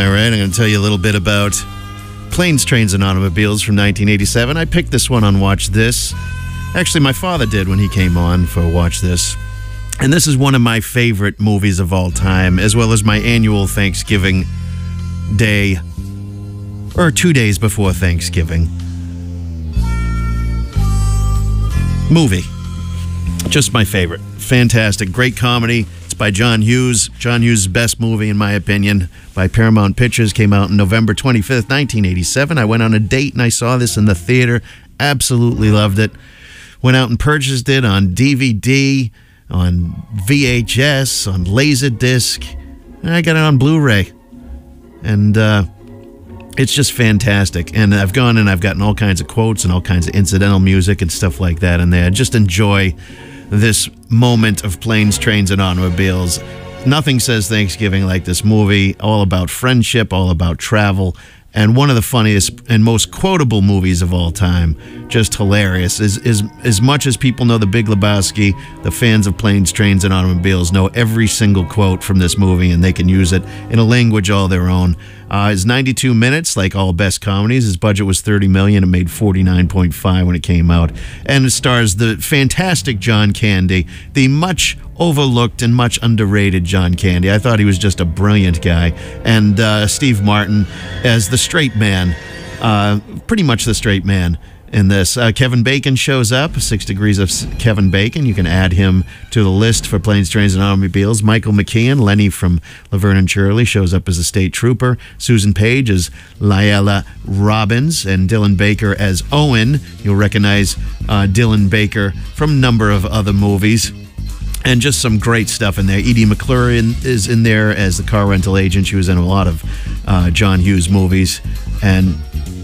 right, I'm going to tell you a little bit about Planes, Trains, and Automobiles from 1987. I picked this one on Watch This. Actually, my father did when he came on for Watch This. And this is one of my favorite movies of all time, as well as my annual Thanksgiving Day, or 2 days before Thanksgiving. Movie. Just my favorite. Fantastic. Great comedy. It's by John Hughes. John Hughes' best movie, in my opinion, by Paramount Pictures. Came out on November 25th, 1987. I went on a date and I saw this in the theater. Absolutely loved it. Went out and purchased it on DVD, on VHS, on Laserdisc. And I got it on Blu-ray. And it's just fantastic. And I've gone and I've gotten all kinds of quotes and all kinds of incidental music and stuff like that in there. Just enjoy this moment of Planes, Trains, and Automobiles. Nothing says Thanksgiving like this movie. All about friendship, all about travel, and one of the funniest and most quotable movies of all time. Just hilarious. As much as people know The Big Lebowski, the fans of Planes, Trains, and Automobiles know every single quote from this movie, and they can use it in a language all their own. It's 92 minutes, like all best comedies. His budget was $30 million. It made $49.5 when it came out. And it stars the fantastic John Candy, the much overlooked and much underrated John Candy. I thought he was just a brilliant guy. And Steve Martin as the straight man, pretty much the straight man in this. Kevin Bacon shows up, 6 Degrees of Kevin Bacon. You can add him to the list for Planes, Trains, and Automobiles. Michael McKean, Lenny from Laverne and Shirley, shows up as a state trooper. Susan Page as Layla Robbins, and Dylan Baker as Owen. You'll recognize Dylan Baker from a number of other movies. And just some great stuff in there. Edie McClure is in there as the car rental agent. She was in a lot of John Hughes movies. And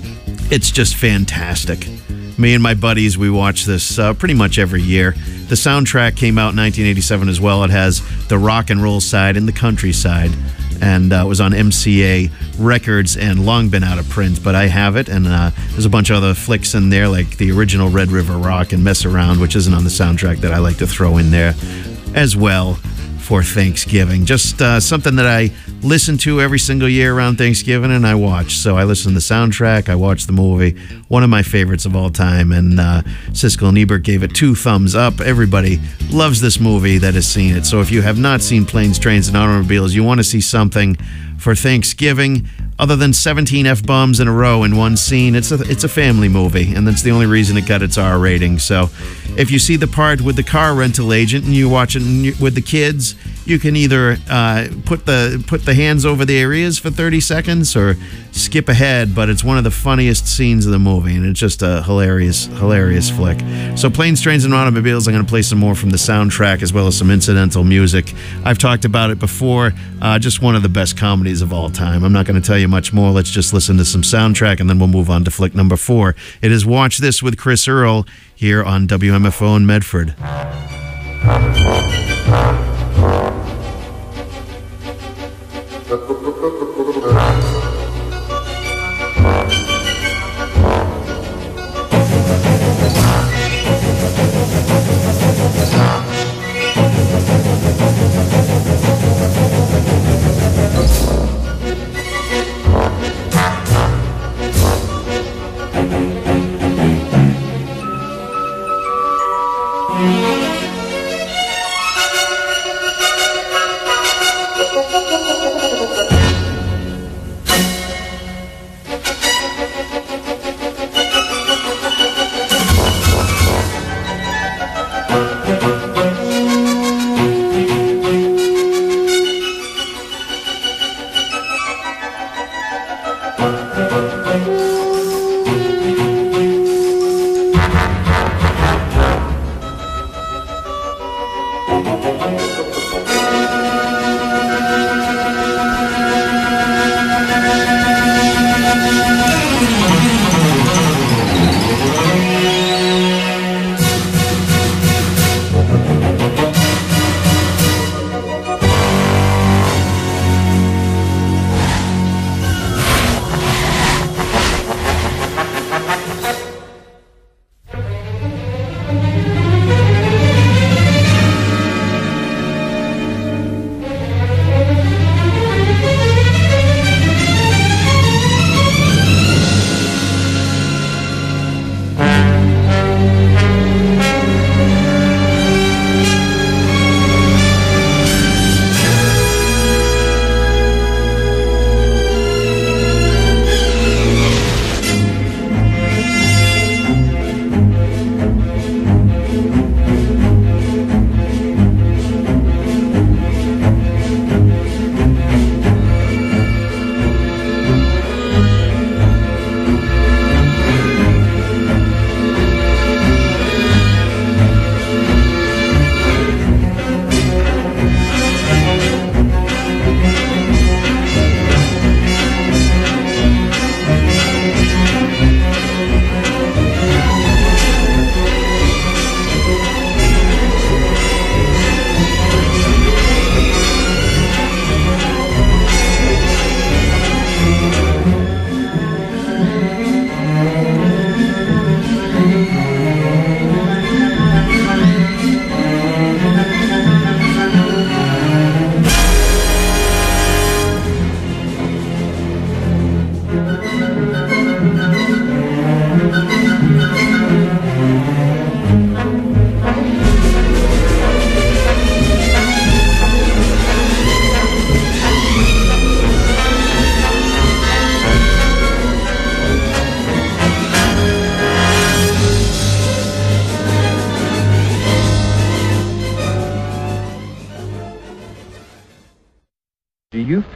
it's just fantastic. Me and my buddies, we watch this pretty much every year. The soundtrack came out in 1987 as well. It has the rock and roll side and the country side. And it was on MCA Records and long been out of print, but I have it. And there's a bunch of other flicks in there, like the original Red River Rock and Mess Around, which isn't on the soundtrack, that I like to throw in there as well for Thanksgiving. Just something that I listen to every single year around Thanksgiving, and I watch. So I listen to the soundtrack, I watch the movie. One of my favorites of all time, and Siskel and Ebert gave it 2 thumbs up. Everybody loves this movie that has seen it. So if you have not seen Planes, Trains, and Automobiles, you want to see something for Thanksgiving other than 17 F-bombs in a row in one scene, it's a family movie, and that's the only reason it got its R rating. So if you see the part with the car rental agent and you watch it with the kids, you can either put the hands over their ears for 30 seconds or skip ahead, but it's one of the funniest scenes of the movie, and it's just a hilarious flick. So Planes, Trains, and Automobiles, I'm going to play some more from the soundtrack as well as some incidental music. I've talked about it before, just one of the best comedies of all time. I'm not going to tell you much more. Let's just listen to some soundtrack, and then we'll move on to flick number 4. It is Watch This with Chris Earl here on WMFO in Medford.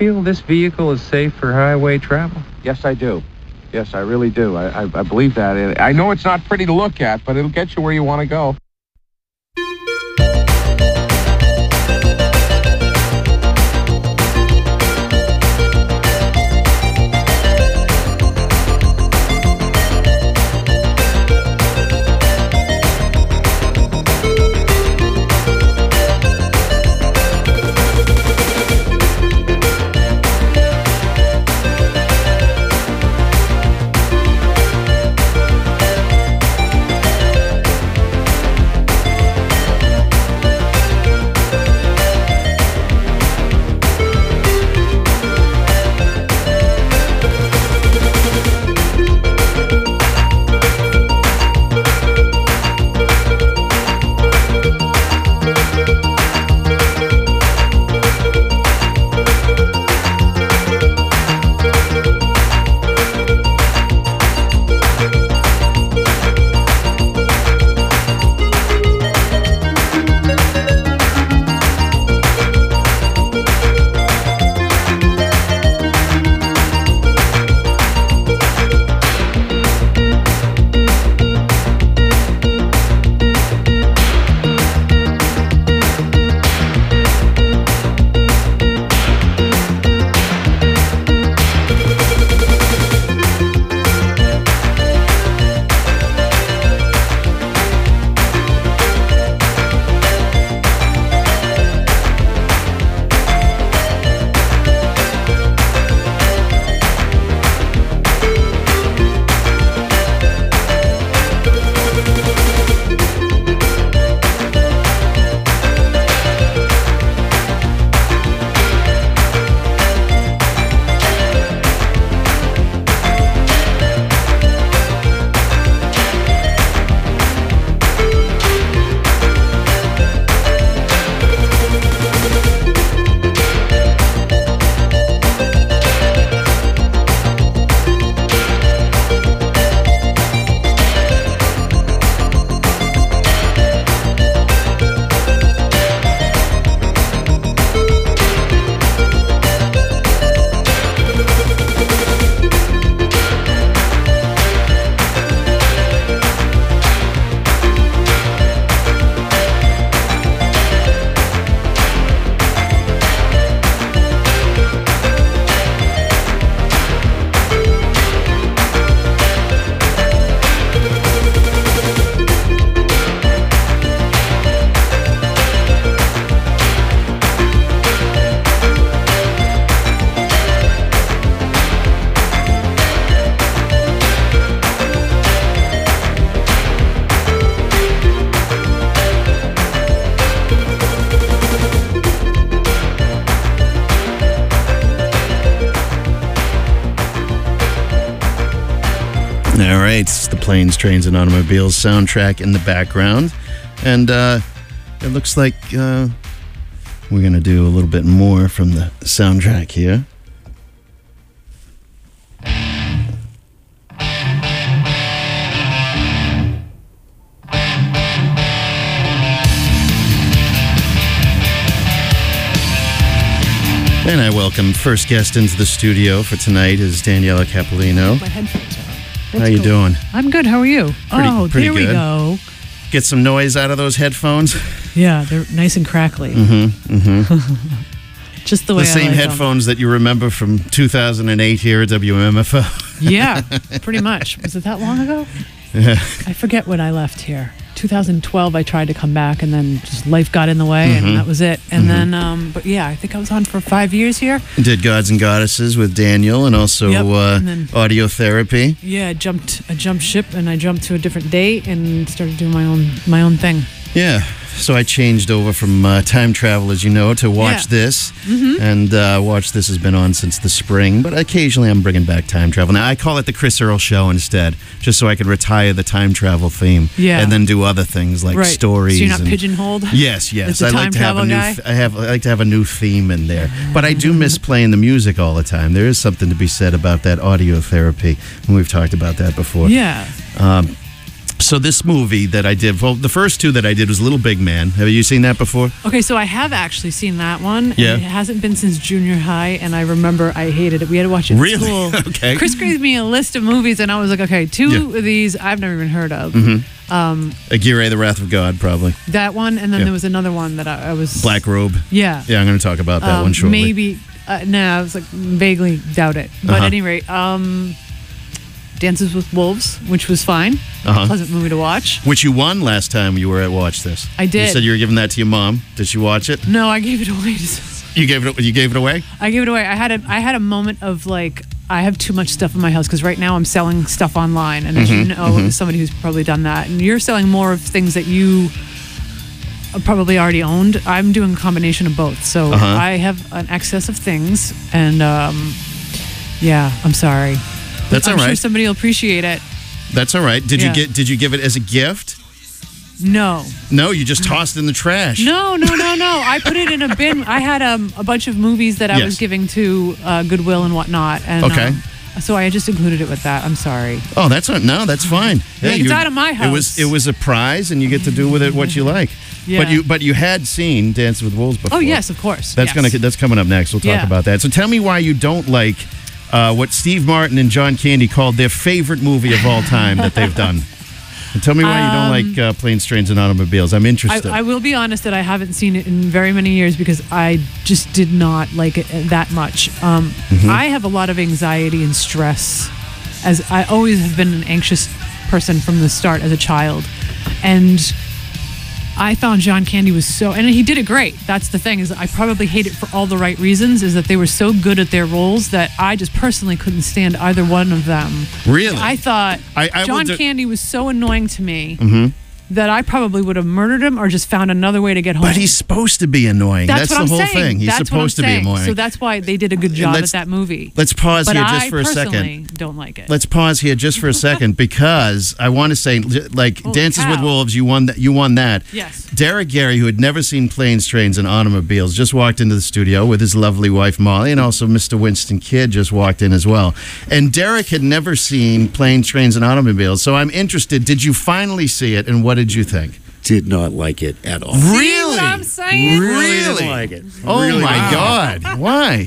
feel this vehicle is safe for highway travel? Yes, I do. Yes, I really do. I believe that. I know it's not pretty to look at, but it'll get you where you want to go. All right, it's the Planes, Trains, and Automobiles soundtrack in the background. And it looks like we're going to do a little bit more from the soundtrack here. And I welcome first guest into the studio for tonight is Daniela Capolino. My headphones are on. How you doing? I'm good. How are you? Pretty there we good. go. Get some noise out of those headphones. Yeah, they're nice and crackly. Just the way The I same like headphones that you remember from 2008 here at WMFO. them. Yeah, pretty much. Was it that long ago? Yeah. I forget when I left here. 2012, I tried to come back, and then just life got in the way, and that was it. And then, but yeah, I think I was on for 5 years here. Did Gods and Goddesses with Daniel, and also Yep, and then- audio therapy. Yeah, I jumped ship, and I jumped to a different date and started doing my own thing. Yeah. So I changed over from Time Travel, as you know, to Watch Yeah. This. And Watch This has been on since the spring, but occasionally I'm bringing back Time Travel. Now, I call it the Chris Earl Show instead, just so I could retire the Time Travel theme. Yeah. And then do other things like Right. stories. So you're not and- pigeonholed? Yes. As the I like time to have a travel new. guy? I like to have a new theme in there, but I do miss playing the music all the time. There is something to be said about that audio therapy, and we've talked about that before. Yeah. So this movie that I did, well, the first two that I did was Little Big Man. Have you seen that before? Okay, so I have actually seen that one. Yeah. And it hasn't been since junior high, and I remember I hated it. We had to watch it Really? in school. Okay. Chris gave me a list of movies, and I was like, okay, two of these I've never even heard of. Aguirre, The Wrath of God, probably. That one, and then Yeah. there was another one that I was... Black Robe. Yeah. Yeah, I'm going to talk about that one shortly. Maybe... no, I was like, vaguely doubt it. But at any rate, Dances with Wolves, which was fine. Pleasant movie to watch. Which you won last time you were at Watch This. I did. You said you were giving that to your mom. Did she watch it? No, I gave it away. You gave it away? I gave it away. I had a moment of like, I have too much stuff in my house because right now I'm selling stuff online, and as you know, as somebody who's probably done that, and you're selling more of things that you probably already owned. I'm doing a combination of both, so I have an excess of things, and yeah, I'm sorry. That's all I'm right. sure somebody will appreciate it. That's all right. Did you give it as a gift? No. No, you just tossed it in the trash. No. I put it in a bin. I had a bunch of movies that I was giving to Goodwill and whatnot, and Okay. So I just included it with that. I'm sorry. Oh, that's fine. Yeah, it's out of my house. It was a prize, and you get to do with it what you like. Yeah. But you had seen Dance with Wolves before. Oh yes, of course. That's yes. that's coming up next. We'll talk about that. So tell me why you don't like what Steve Martin and John Candy called their favorite movie of all time that they've done. And tell me why you don't like Planes, Trains, and Automobiles. I'm interested. I will be honest that I haven't seen it in very many years because I just did not like it that much. I have a lot of anxiety and stress, as I always have been an anxious person from the start as a child. And I found John Candy was so, and he did it great. That's the thing, is I probably hate it for all the right reasons, is that they were so good at their roles that I just personally couldn't stand either one of them. Really? I thought John Candy was so annoying to me that I probably would have murdered him or just found another way to get home. But he's supposed to be annoying. That's what the I'm whole saying. thing. He's That's supposed to what I'm be saying. annoying. So that's why they did a good job at that movie. Let's pause But here just for a I personally second. don't like it. Let's pause here just for a second because I want to say, like, Holy Dances with cow. Wolves, you won that. Yes. Derek Gary, who had never seen Planes, Trains, and Automobiles, just walked into the studio with his lovely wife Molly, and also Mr. Winston Kidd just walked in as well. And Derek had never seen Planes, Trains, and Automobiles, so I'm interested. Did you finally see it, and what did you think? Did not like it at all. Really? what I'm saying? Really didn't like it. Oh Really my didn't. God! Why?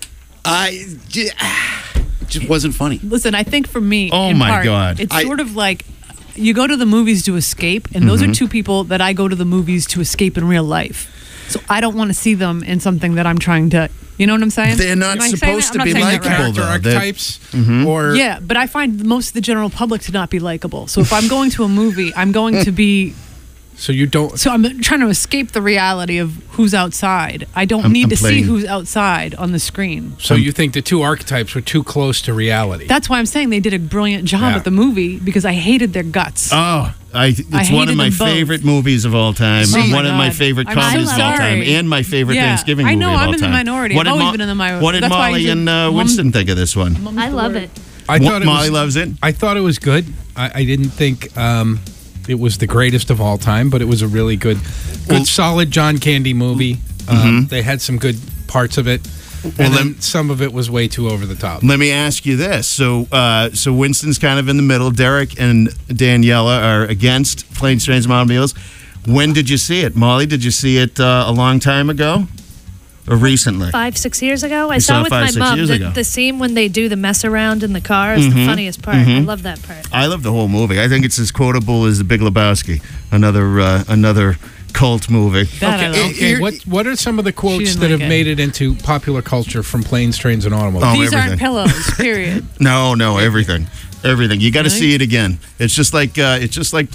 Just wasn't funny. Listen, I think for me, Oh in my part, God. it's sort of like you go to the movies to escape, and those are two people that I go to the movies to escape in real life. So I don't want to see them in something that I'm trying to, you know what I'm saying? They're not Am I saying supposed that? to I'm be not saying that right. likable, Character though. archetypes, or Yeah, but I find most of the general public to not be likable. So if I'm going to a movie, I'm going to be. so you don't. So I'm trying to escape the reality of who's outside. I don't I'm need to see playing- who's outside on the screen. So you think the two archetypes were too close to reality? That's why I'm saying they did a brilliant job Yeah. at the movie because I hated their guts. Oh, it's one hated of my them both. favorite movies of all time. Oh my one of my God. favorite I'm so comedies of all time, sorry. and my favorite Yeah, Thanksgiving I movie know, of all I'm in the time. minority. I've always been in the minority. What did That's why I Molly usually- and Winston think of this one? I love it. I thought it Molly was, loves it. I thought it was good. I didn't think it was the greatest of all time, but it was a really good, solid John Candy movie. They had some good parts of it, and then some of it was way too over the top. Let me ask you this: so Winston's kind of in the middle. Derek and Daniela are against Planes, Trains, and Automobiles. When did you see it, Molly? Did you see it a long time ago, or recently? 5-6 years ago, I You saw saw it with 5, my 6 mom. years ago. The scene when they do the mess around in the car is the funniest part. I love that part. I love the whole movie. I think it's as quotable as The Big Lebowski, another cult movie. That I love. Okay, what are some of the quotes didn't that like have it. made it into popular culture from Planes, Trains, and Automobiles? Oh, These everything. aren't pillows, period. No, everything. Everything. You got to Really? see it again. It's just like Big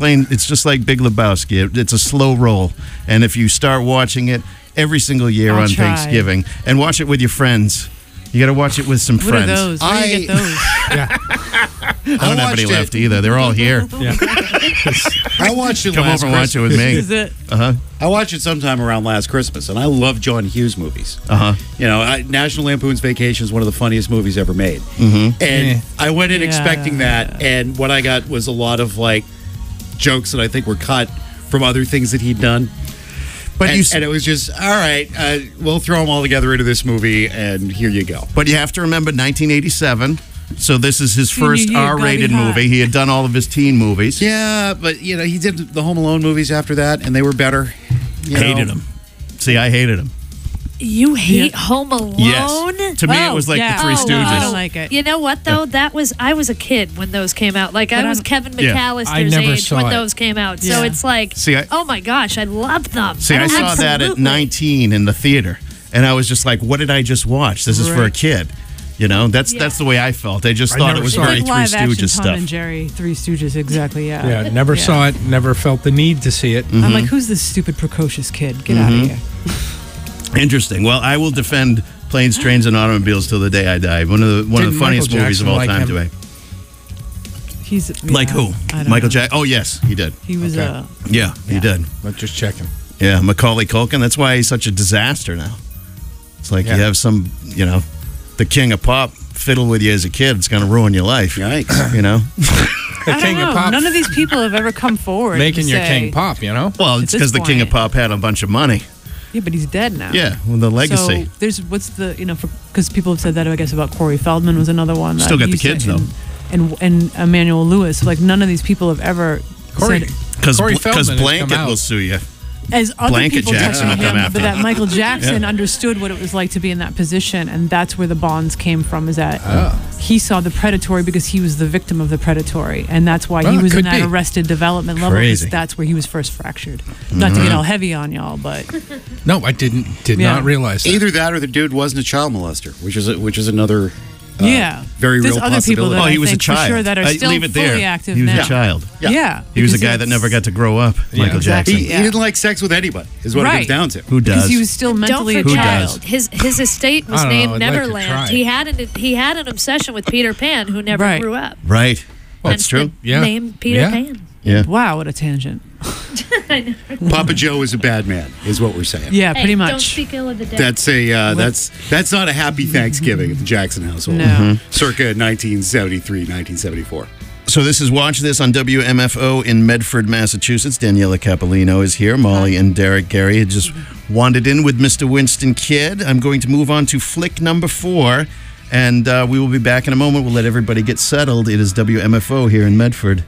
Lebowski. It's a slow roll, and if you start watching it every single year I'll on try. Thanksgiving, and watch it with your friends, you got to watch it with some What friends. are those? Where do you get those? I don't have any left either. They're all here. I watched it Come last over and watch it Christmas. with me. Is it? I watched it sometime around last Christmas, and I love John Hughes movies. You know, National Lampoon's Vacation is one of the funniest movies ever made. And I went in Yeah. expecting that, and what I got was a lot of like jokes that I think were cut from other things that he'd done. But And it was just, all right, we'll throw them all together into this movie, and here you go. But you have to remember 1987. So this is his Senior first year, gotta be R-rated hot. movie. He had done all of his teen movies. Yeah, but he did the Home Alone movies after that, and they were better. Hated him. See, I hated him. You hate Home Alone? Yes. To me, it was like yeah. the Three Oh, Stooges. I don't like it. You know what though? I was a kid when those came out. Like I was Kevin Yeah. McAllister's I never age saw when it. those came out. So Yeah. it's like, See, oh my gosh, I love them. See, I saw that at Absolutely. 19 in the theater, and I was just like, "What did I just watch? This is for a Right. kid." You know, that's the way I felt. I just I thought never it was saw It's very like Three live action Stooges Tom stuff. and Jerry, Three Stooges, exactly. Yeah. Yeah, never saw it. Never felt the need to see it. I'm like, who's this stupid precocious kid? Get out of here. Interesting. Well, I will defend Planes, Trains, and Automobiles till the day I die. One of the Didn't funniest Michael movies of Jackson all like time him? to me. He's Like who? I don't Michael know. Jackson. Oh yes, he did. He was Okay. Yeah, he Yeah. did. But just checking. Yeah, Macaulay Culkin. That's why he's such a disaster now. It's like Yeah. you have some, the king of pop fiddle with you as a kid. It's going to ruin your life. Yikes. You know. The I king don't of know. pop. None of these people have ever come forward Making to your say, king pop, Well, it's At because this the king of point- pop had a bunch of money. Yeah, but he's dead now. Yeah, well, the legacy. So there's because people have said that, I guess, about Corey Feldman was another one. that Still got the used to- kids, though. And Emmanuel Lewis. Like none of these people have ever Corey, said, Because Corey Feldman has come Blanket out. will sue you. as other Blanket people Jackson touching will come him, after but him. that Michael Jackson Yeah. understood what it was like to be in that position, and that's where the bonds came from. Is that Oh. he saw the predatory because he was the victim of the predatory, and that's why he Well, it was in could that be. Arrested Development level. 'cause Crazy. That's where he was first fractured. Not to get all heavy on y'all, but No, I did Yeah. not realize that. Either that or the dude wasn't a child molester, which is another yeah, very there's real other people possibility. that Oh, he I was a think child. for sure that are still leave it fully there. active He was now. a child. Yeah, He was a because guy that it's- never got to grow up. Michael exactly. Jackson. He didn't like sex with anybody, is what it comes Right. down to. Who because does? he was still mentally a Don't forget, child. his estate was I don't know, named I'd like to Neverland. try. He had an obsession with Peter Pan, who never Right. grew up. Right. That's Hence true. the Yeah. Name Peter Yeah. Pan. Yeah. Wow, what a tangent. Papa Joe is a bad man, is what we're saying. Yeah, Hey, pretty much. Don't speak ill of the dead. That's a that's not a happy Thanksgiving at the Jackson household. No. Circa 1973, 1974. So this is Watch This on WMFO in Medford, Massachusetts. Daniela Capolino is here. Molly and Derek Gary had just wandered in with Mr. Winston Kidd. I'm going to move on to flick number 4, and we will be back in a moment. We'll let everybody get settled. It is WMFO here in Medford.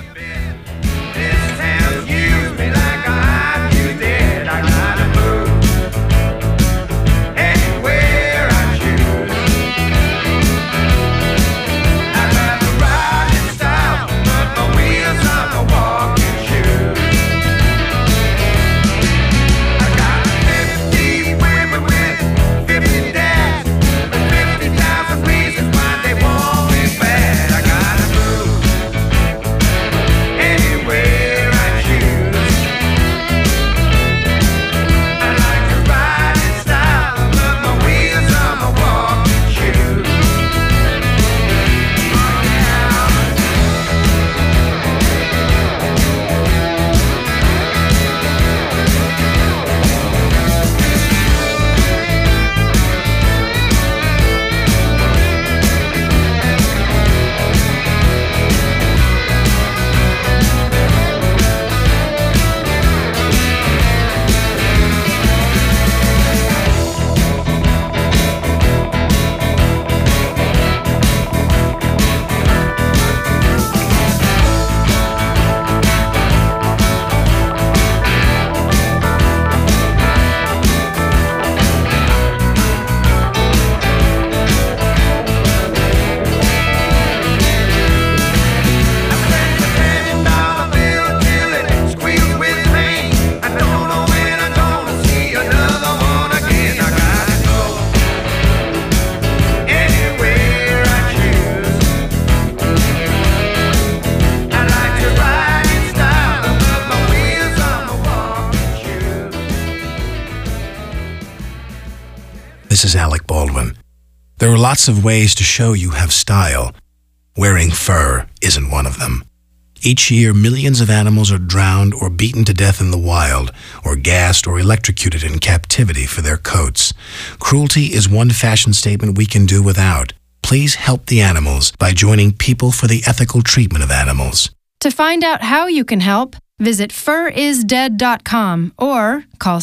This is Alec Baldwin. There are lots of ways to show you have style. Wearing fur isn't one of them. Each year, millions of animals are drowned or beaten to death in the wild, or gassed or electrocuted in captivity for their coats. Cruelty is one fashion statement we can do without. Please help the animals by joining People for the Ethical Treatment of Animals. To find out how you can help, visit furisdead.com or call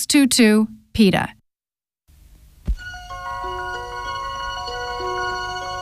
757-622-PETA.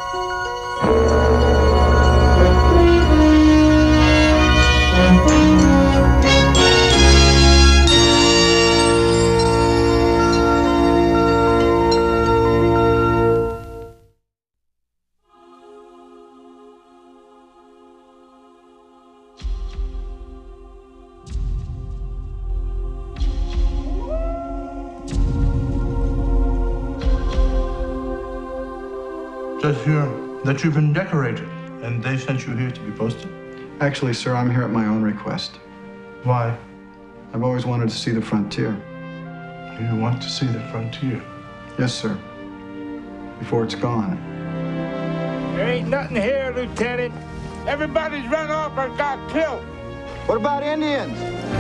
says here that you've been decorated, and they sent you here to be posted. Actually, sir, I'm here at my own request. Why? I've always wanted to see the frontier. You want to see the frontier? Yes, sir. Before it's gone. There ain't nothing here, Lieutenant. Everybody's run off or got killed. What about Indians?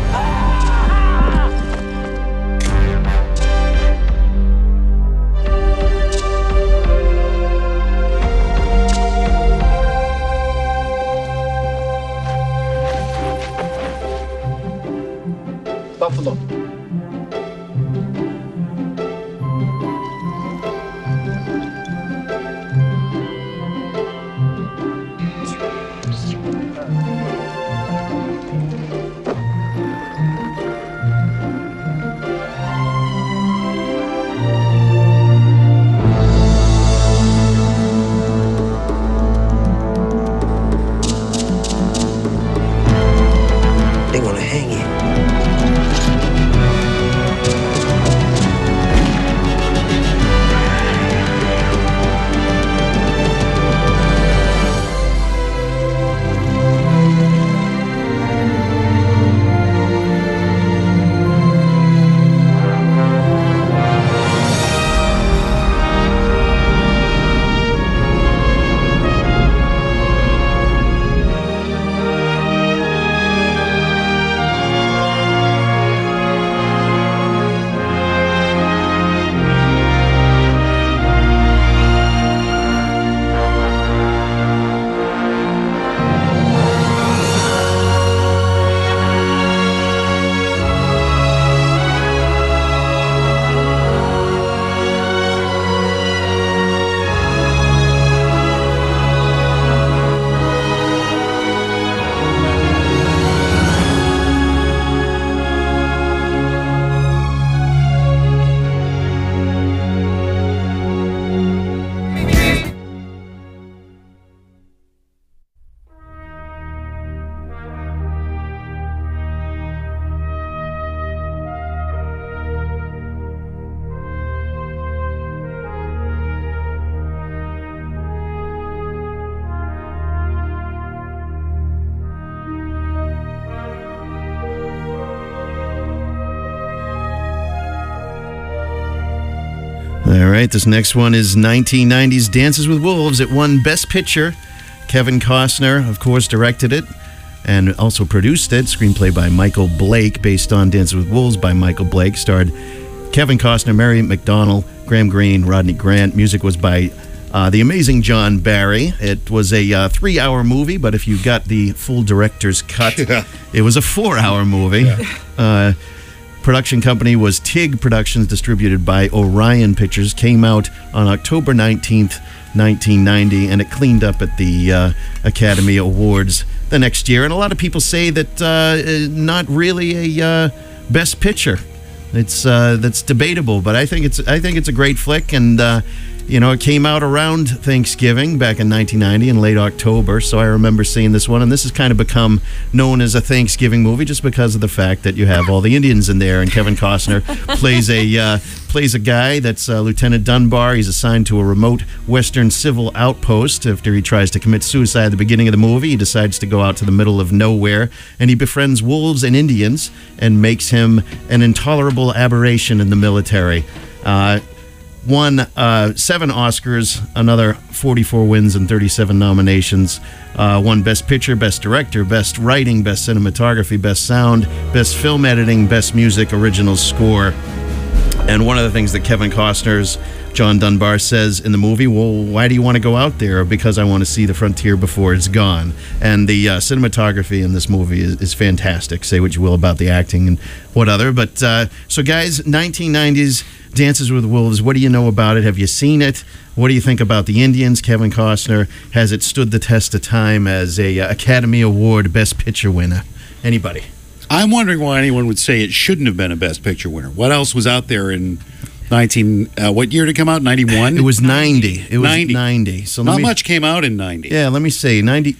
Buffalo. They're gonna hang you. All right, this next one is 1990's Dances with Wolves. It won Best Picture. Kevin Costner, of course, directed it and also produced it. Screenplay by Michael Blake, based on Dances with Wolves by Michael Blake. Starred Kevin Costner, Mary McDonnell, Graham Greene, Rodney Grant. Music was by the amazing John Barry. It was a 3-hour movie, but if you got the full director's cut, it was a 4-hour movie. Production company was TIG Productions, distributed by Orion Pictures. Came out on October 19th, 1990, and it cleaned up at the Academy Awards the next year. And a lot of people say that not really a Best Picture. It's that's debatable, but I think it's a great flick, and it came out around Thanksgiving back in 1990 in late October, so I remember seeing this one, and this has kind of become known as a Thanksgiving movie just because of the fact that you have all the Indians in there, and Kevin Costner plays a guy that's Lieutenant Dunbar. He's assigned to a remote Western civil outpost after he tries to commit suicide at the beginning of the movie. He decides to go out to the middle of nowhere, and he befriends wolves and Indians and makes him an intolerable aberration in the military. Won 7 Oscars, another 44 wins and 37 nominations. Won Best Picture, Best Director, Best Writing, Best Cinematography, Best Sound, Best Film Editing, Best Music, Original Score. And one of the things that Kevin Costner's John Dunbar says in the movie, well, why do you want to go out there? Because I want to see the frontier before it's gone. And the cinematography in this movie is fantastic. Say what you will about the acting and what other. But so guys, 1990s Dances with Wolves, what do you know about it? Have you seen it? What do you think about the Indians? Kevin Costner, has it stood the test of time as a Academy Award Best Picture winner? Anybody? I'm wondering why anyone would say it shouldn't have been a Best Picture winner. What else was out there in What year did it come out? 91? It was 90. It was 90. 90. So Not much came out in 90. Yeah, let me see.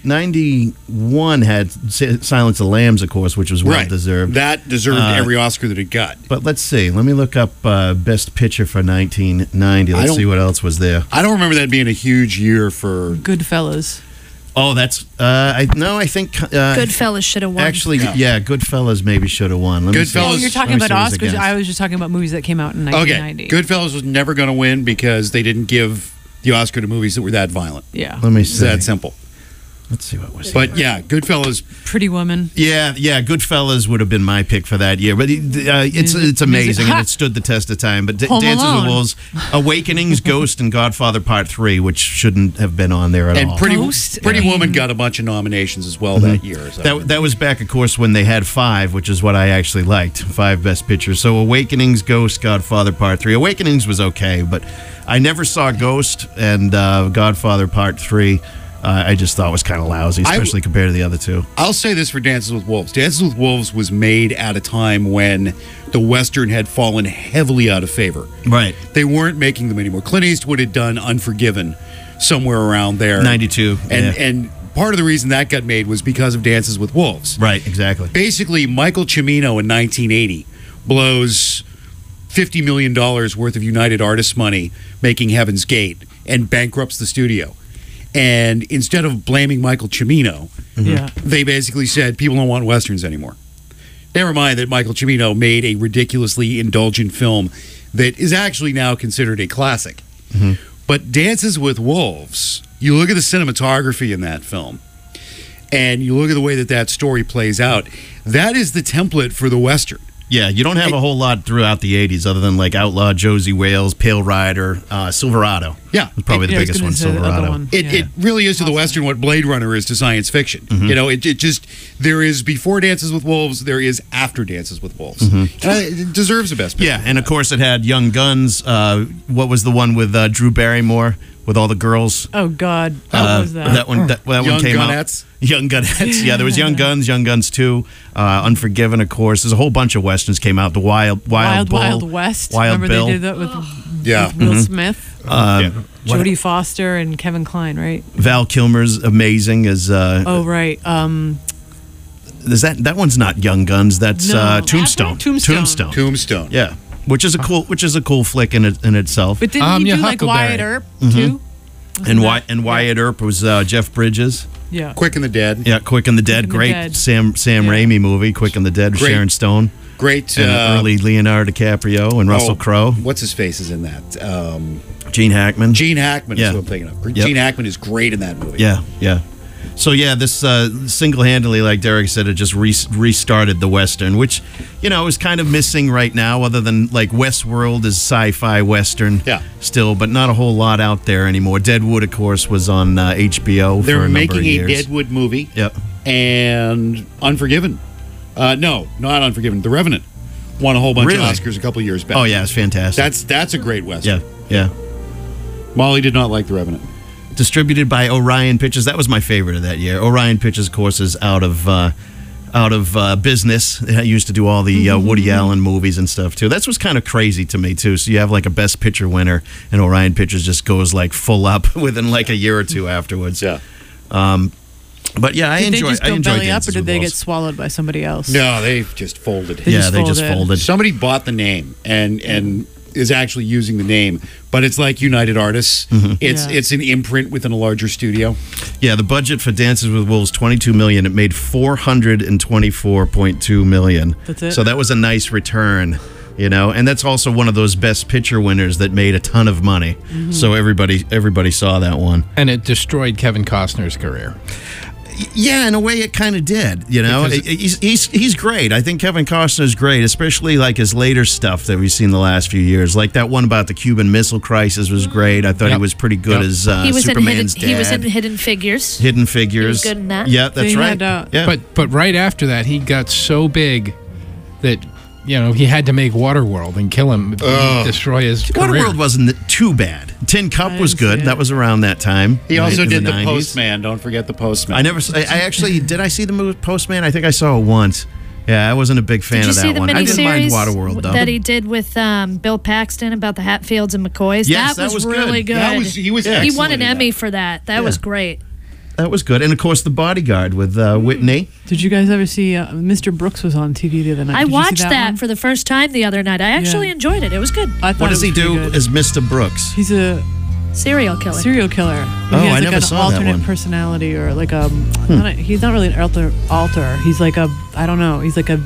91 had Silence of the Lambs, of course, which was well deserved. That deserved every Oscar that it got. But let's see. Let me look up Best Picture for 1990. Let's see what else was there. I don't remember that being a huge year for Goodfellas. Oh, that's I think Goodfellas should have won. Actually, yeah, Goodfellas maybe should have won. Let me see. Oh, you're talking Let me about see Oscars. what it's I was just talking about movies that came out in Okay, 1990. Goodfellas was never going to win because they didn't give the Oscar to movies that were that violent. Yeah. Let me It's see. that simple. Let's see what was. But yeah, Goodfellas. Pretty Woman. Yeah, Goodfellas would have been my pick for that year. But it's amazing and it stood the test of time. But Home Dances Alone. with Wolves, Awakenings, Ghost, and Godfather Part 3, which shouldn't have been on there at all. And Pretty Woman got a bunch of nominations as well that year. So. That was back, of course, when they had 5, which is what I actually liked. 5 Best Pictures. So Awakenings, Ghost, Godfather Part 3. Awakenings was okay, but I never saw Ghost and Godfather Part 3. I just thought was kind of lousy, especially compared to the other two. I'll say this for Dances with Wolves. Dances with Wolves was made at a time when the Western had fallen heavily out of favor. Right. They weren't making them anymore. Clint Eastwood had done Unforgiven somewhere around there. 92. And part of the reason that got made was because of Dances with Wolves. Right, exactly. Basically, Michael Cimino in 1980 blows $50 million worth of United Artists money making Heaven's Gate and bankrupts the studio. And instead of blaming Michael Cimino, they basically said people don't want Westerns anymore. Never mind that Michael Cimino made a ridiculously indulgent film that is actually now considered a classic. But Dances with Wolves, you look at the cinematography in that film, and you look at the way that that story plays out, that is the template for the Western. Yeah, you don't have a whole lot throughout the 80s other than like Outlaw, Josie Wales, Pale Rider, Silverado. Yeah. Was probably the biggest one, Silverado. It really is to the Western what Blade Runner is to science fiction. You know, it just, there is before Dances with Wolves, there is after Dances with Wolves. And it deserves the best picture. Yeah, and of course it had Young Guns. What was the one with Drew Barrymore with all the girls? Oh, God. What was that? That one came Gunettes? out. Young Gunettes. Yeah, there was Young Guns, Young Guns 2, Unforgiven, of course. There's a whole bunch of Westerns came out. The Wild Bull, Wild West. Wild Remember Bill. they did that with Will Smith? Jodie Foster and Kevin Kline, right? Val Kilmer's amazing as... oh, right. Is that one's not Young Guns. That's Tombstone. Tombstone. Yeah, which is a cool flick in itself. But didn't he do like Wyatt Earp too? And Wyatt Earp was Jeff Bridges. Yeah. Quick and the Dead. Yeah, Quick and the Dead. Great Sam Raimi movie. Quick and the Dead with Sharon Stone. Great. And early Leonardo DiCaprio and Russell Crowe. What's his face is in that? Gene Hackman. Gene Hackman is what I'm thinking of. Gene Hackman is great in that movie. Yeah. So yeah, this single-handedly, like Derek said, it just restarted the Western, which, you know, is kind of missing right now, other than like Westworld is sci-fi Western still, but not a whole lot out there anymore. Deadwood, of course, was on HBO for a number of years. They're making a Deadwood movie. Yep. And Unforgiven. No, not Unforgiven. The Revenant won a whole bunch of Oscars a couple of years back. Oh yeah, it's fantastic. That's a great Western. Yeah. Molly did not like The Revenant. Distributed by Orion Pictures. That was my favorite of that year. Orion Pictures, of course, is out of business. It used to do all the Woody Allen movies and stuff too. That's what's kind of crazy to me too. So you have like a Best Picture winner, and Orion Pictures just goes like full up within like a year or two afterwards. Yeah. But yeah, I Did enjoy. they just go belly up, Dances or did with they Wolves. get swallowed by somebody else? No, they just folded. They just folded. Somebody bought the name and is actually using the name, but it's like United Artists. It's an imprint within a larger studio. Yeah, the budget for Dances with Wolves $22 million. It made $424.2 million. That's it. So that was a nice return, you know. And that's also one of those Best Picture winners that made a ton of money. So everybody saw that one. And it destroyed Kevin Costner's career. Yeah, in a way, it kind of did. You know, he's great. I think Kevin Costner's great, especially like his later stuff that we've seen the last few years. Like that one about the Cuban Missile Crisis was great. I thought he was pretty good as Superman's dad. He was in Hidden Figures. Hidden Figures. He was good in that. Yeah, that's right. But right after that, he got so big that, you know, he had to make Waterworld and kill him, destroy his career. Waterworld wasn't too bad. Tin Cup was good. That was around that time. He also did the The 90s. Postman. Don't forget The Postman. I actually did I see the movie Postman? I think I saw it once. Yeah, I wasn't a big fan Did you of that see the one. I didn't mind miniseries Waterworld, though. that he did with Bill Paxton about the Hatfields and McCoys? Yes, that was really good. He was He excellent won an in Emmy for that. That was great. That was good. And, of course, The Bodyguard with Whitney. Did you guys ever see Mr. Brooks was on TV the other night? I Did you see watched that one? for the first time the other night. I actually enjoyed it. It was good. I thought What does it he was pretty do good. as Mr. Brooks? He's a Serial killer. serial killer. Oh, he has I like never an saw that alternate one. personality or like a. He's not really an alter. He's like a. I don't know. He's like a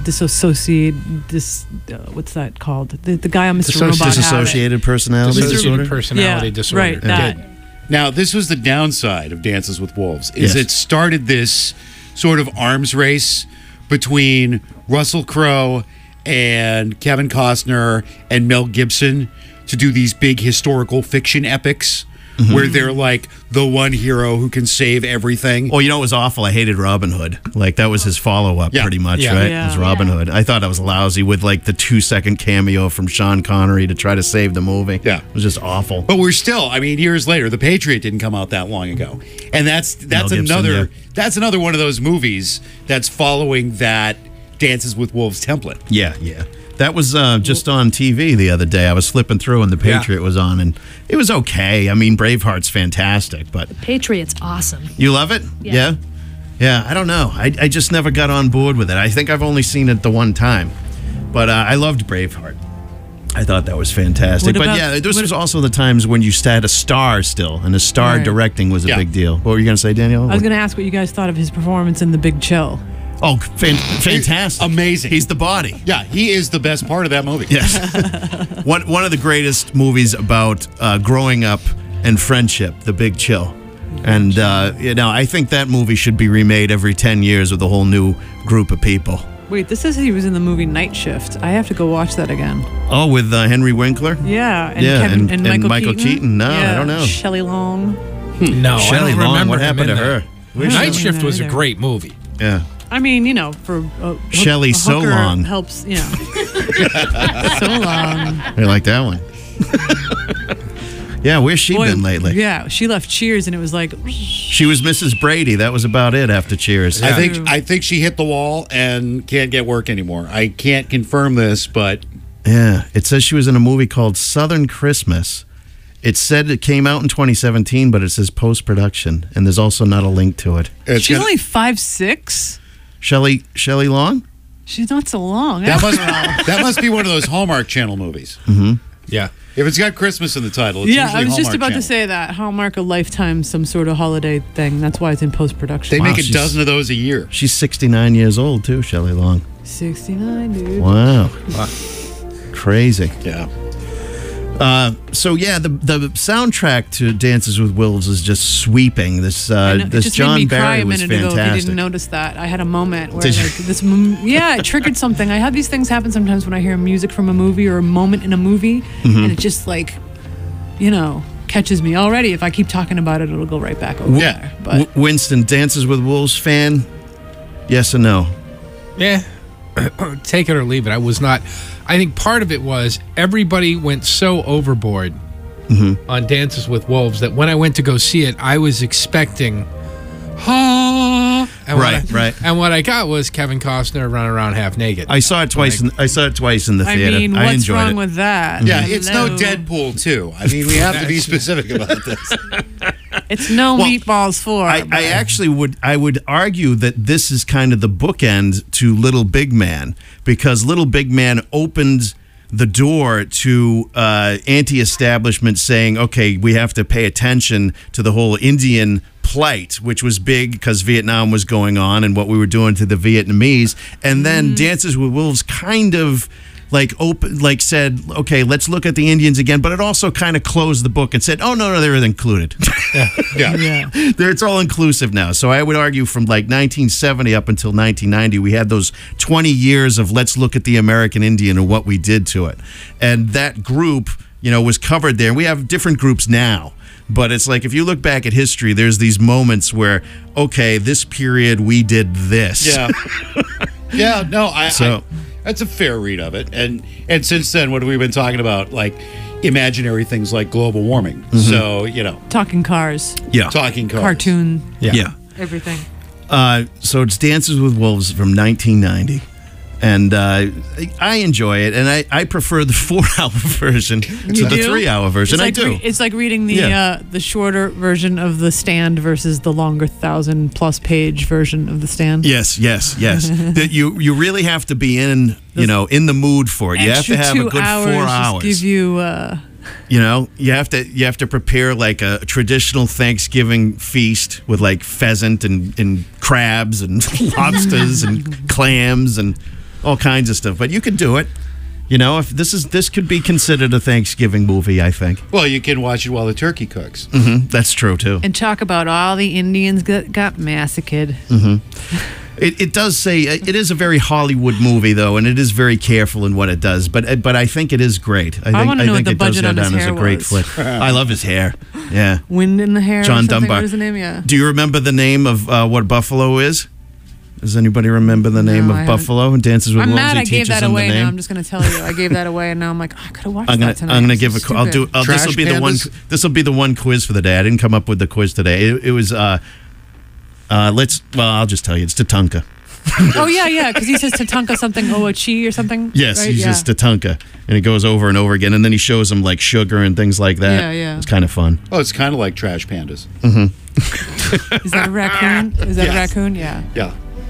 what's that called? The guy on Mr. Robot. Disassociated personality disorder. Personality Yeah, disorder. right, that. Now, this was the downside of Dances with Wolves, is Yes. it started this sort of arms race between Russell Crowe and Kevin Costner and Mel Gibson to do these big historical fiction epics where they're like the one hero who can save everything. Oh, you know, it was awful. I hated Robin Hood. Like, that was his follow-up, Yeah. pretty much, Yeah. right? Yeah. It was Robin Hood. I thought that was lousy with, like, the 2-second cameo from Sean Connery to try to save the movie. Yeah. It was just awful. But we're still, I mean, years later, The Patriot didn't come out that long ago. And that's Gibson, another yeah. that's another one of those movies that's following that Dances with Wolves template. Yeah. That was just on TV the other day. I was flipping through and The Patriot was on, and it was okay. I mean, Braveheart's fantastic, but Patriot's awesome. you love it? Yeah. Yeah, I don't know. I just never got on board with it. I think I've only seen it the one time, but I loved Braveheart. I thought that was fantastic. What But about- yeah, this was also the times when you had a star still, and a star Right. directing was a Yeah. big deal. What were you going to say, Danielle? I was going to ask what you guys thought of his performance in The Big Chill. Oh, fantastic. Amazing. He's the body. Yeah, he is the best part of that movie. Yes. one of the greatest movies about growing up and friendship, The Big Chill. And, I think that movie should be remade every 10 years with a whole new group of people. Wait, this says he was in the movie Night Shift. I have to go watch that again. Oh, with Henry Winkler? Yeah, and Yeah, Kevin, and and Michael Keaton. No, I don't know. Shelley Long. No, Shelley I don't Long, remember what him happened in to that. her? Where's Night she? Shift was a Either. great movie. Yeah. I mean, for Shelley a So hooker Long. helps. So long. I like that one. Yeah, where's she Boy, been lately? Yeah, she left Cheers, and it was like She was Mrs. Brady. That was about it after Cheers. I think she hit the wall and can't get work anymore. I can't confirm this, but Yeah, it says she was in a movie called Southern Christmas. It said it came out in 2017, but it says post-production, and there's also not a link to it. she's only 5'6". Shelley Long? She's not so long. that must be one of those Hallmark Channel movies. Mm-hmm. Yeah. If it's got Christmas in the title, it's Yeah, usually I was just Hallmark about Channel. to say that Hallmark, a Lifetime, some sort of holiday thing. That's why it's in post-production. They make a she's- dozen of those a year. She's 69 years old, too, Shelley Long. 69, dude. Wow. Crazy. Yeah. So yeah, the soundtrack to Dances with Wolves is just sweeping. This I know, it this just John made me cry Barry a was minute ago. If you fantastic. didn't notice that, I had a moment where Did you? like it triggered something. I have these things happen sometimes when I hear music from a movie or a moment in a movie, Mm-hmm. and it just like, catches me already. If I keep talking about it, it'll go right back over there. But Winston, Dances with Wolves fan? Yes or no? Yeah. Take it or leave it. I was not. I think part of it was everybody went so overboard on Dances with Wolves that when I went to go see it, I was expecting, and Right. And what I got was Kevin Costner running around half naked. I saw it twice. I saw it twice in the I theater. mean, I what's enjoyed wrong it. with that? Yeah, it's no Hello. Deadpool 2. I mean, we have to be specific about this. It's no meatballs for. I actually would argue that this is kind of the bookend to Little Big Man, because Little Big Man opened the door to anti-establishment saying, okay, we have to pay attention to the whole Indian plight, which was big because Vietnam was going on and what we were doing to the Vietnamese. And then Dances with Wolves kind of said, okay, let's look at the Indians again, but it also kind of closed the book and said, oh, no, they're included. Yeah. It's all inclusive now. So I would argue from like 1970 up until 1990, we had those 20 years of let's look at the American Indian and what we did to it. And that group, was covered there. We have different groups now. But it's like if you look back at history, there's these moments where, okay, this period we did this. Yeah. Yeah, no, So- that's a fair read of it. And since then, what have we been talking about? Like imaginary things like global warming. So, Talking cars, Yeah. talking cars. cartoon, Yeah. everything. So it's Dances with Wolves from 1990. And I enjoy it, and I prefer the 4-hour version to You the do? 3-hour version. It's I like do. it's like reading the Yeah. the shorter version of The Stand versus the longer 1,000+ page version of The Stand. Yes. That you really have to be in the mood for it. You have to have a 2 good 4 hours. hours. Just give you. You have to prepare like a traditional Thanksgiving feast with like pheasant and crabs and lobsters and clams and all kinds of stuff. But you could do it. If this could be considered a Thanksgiving movie, I think. Well, you can watch it while the turkey cooks. Mm-hmm. That's true too. And talk about all the Indians got massacred. Mm-hmm. It does say it is a very Hollywood movie though, and it is very careful in what it does. But I think it is great. I wanna know what think the it does budget go on his down as a hair great was. flick. I love his hair. Yeah. Wind in the hair. John or something. Dunbar. What is the name? Yeah. Do you remember the name of what Buffalo is? Does anybody remember the name No, of I haven't. Buffalo and Dances with I'm Wolves? mad He I gave teaches that them away. the name. Now I'm just going to tell you I gave that away, and now I'm like, I could have watched I'm gonna, that tonight. I'm gonna It's give a. so I'll do. stupid. This will be the one. This will be the one quiz for the day. I didn't come up with the quiz today. It was. I'll just tell you. It's Tatanka. Oh yeah, because he says Tatanka something Oachi or something. Yes, right? he says Tatanka, and it goes over and over again, and then he shows them like sugar and things like that. Yeah. It's kind of fun. Oh, it's kind of like Trash Pandas. Mm-hmm. Is that a raccoon? Is that a raccoon? Yeah. Yeah.